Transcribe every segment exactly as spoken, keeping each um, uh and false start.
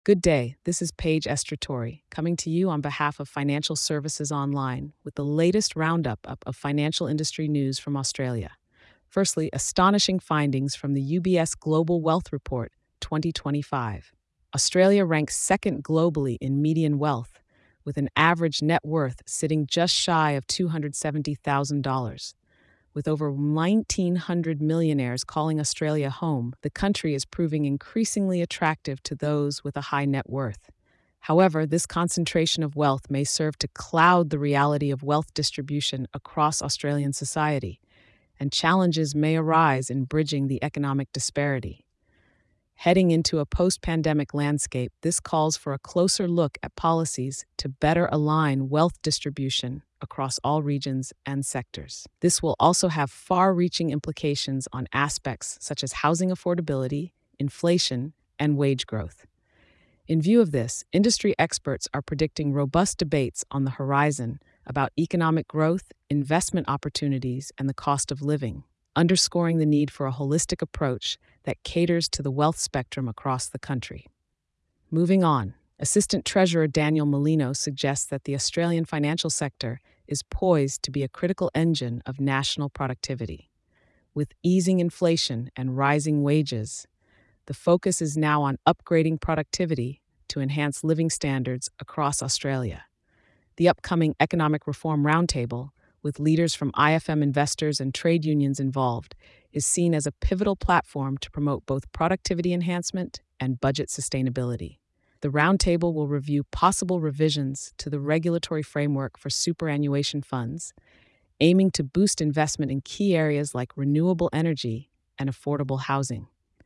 Good day. This is Paige Estratori coming to you on behalf of Financial Services Online with the latest roundup up of financial industry news from Australia. Firstly, astonishing findings from the U B S Global Wealth Report twenty twenty-five. Australia ranks second globally in median wealth, with an average net worth sitting just shy of two hundred seventy thousand dollars. With over nineteen hundred millionaires calling Australia home, the country is proving increasingly attractive to those with a high net worth. However, this concentration of wealth may serve to cloud the reality of wealth distribution across Australian society, and challenges may arise in bridging the economic disparity. Heading into a post pandemic landscape, this calls for a closer look at policies to better align wealth distribution across all regions and sectors. This will also have far reaching implications on aspects such as housing affordability, inflation, and wage growth. In view of this, industry experts are predicting robust debates on the horizon about economic growth, investment opportunities, and the cost of living, underscoring the need for a holistic approach that caters to the wealth spectrum across the country. Moving on, Assistant Treasurer Daniel Molino suggests that the Australian financial sector is poised to be a critical engine of national productivity. With easing inflation and rising wages, the focus is now on upgrading productivity to enhance living standards across Australia. The upcoming Economic Reform Roundtable, with leaders from I F M investors and trade unions involved, is seen as a pivotal platform to promote both productivity enhancement and budget sustainability. The roundtable will review possible revisions to the regulatory framework for superannuation funds, aiming to boost investment in key areas like renewable energy and affordable housing.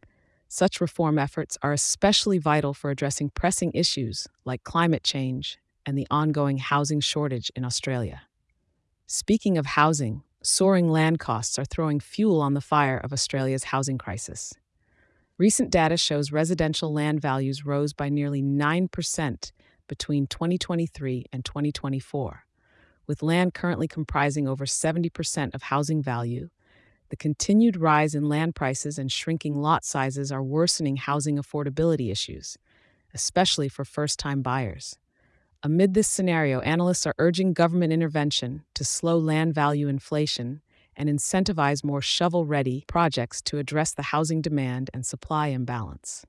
Such reform efforts are especially vital for addressing pressing issues like climate change and the ongoing housing shortage in Australia. Speaking of housing, soaring land costs are throwing fuel on the fire of Australia's housing crisis. Recent data shows residential land values rose by nearly nine percent between twenty twenty-three and twenty twenty-four. With land currently comprising over seventy percent of housing value, the continued rise in land prices and shrinking lot sizes are worsening housing affordability issues, especially for first-time buyers. Amid this scenario, analysts are urging government intervention to slow land value inflation and incentivize more shovel-ready projects to address the housing demand and supply imbalance.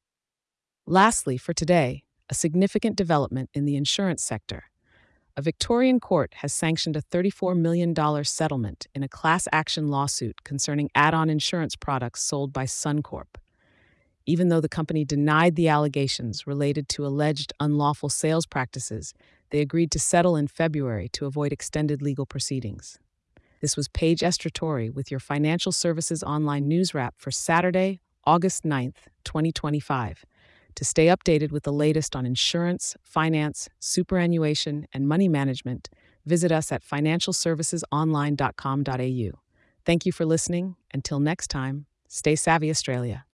Lastly, for today, a significant development in the insurance sector. A Victorian court has sanctioned a thirty-four million dollars settlement in a class action lawsuit concerning add-on insurance products sold by Suncorp. Even though the company denied the allegations related to alleged unlawful sales practices, they agreed to settle in February to avoid extended legal proceedings. This was Paige Estratori with your Financial Services Online News Wrap for Saturday, August ninth, twenty twenty-five. To stay updated with the latest on insurance, finance, superannuation, and money management, visit us at financial services online dot com dot a u. Thank you for listening. Until next time, stay savvy, Australia.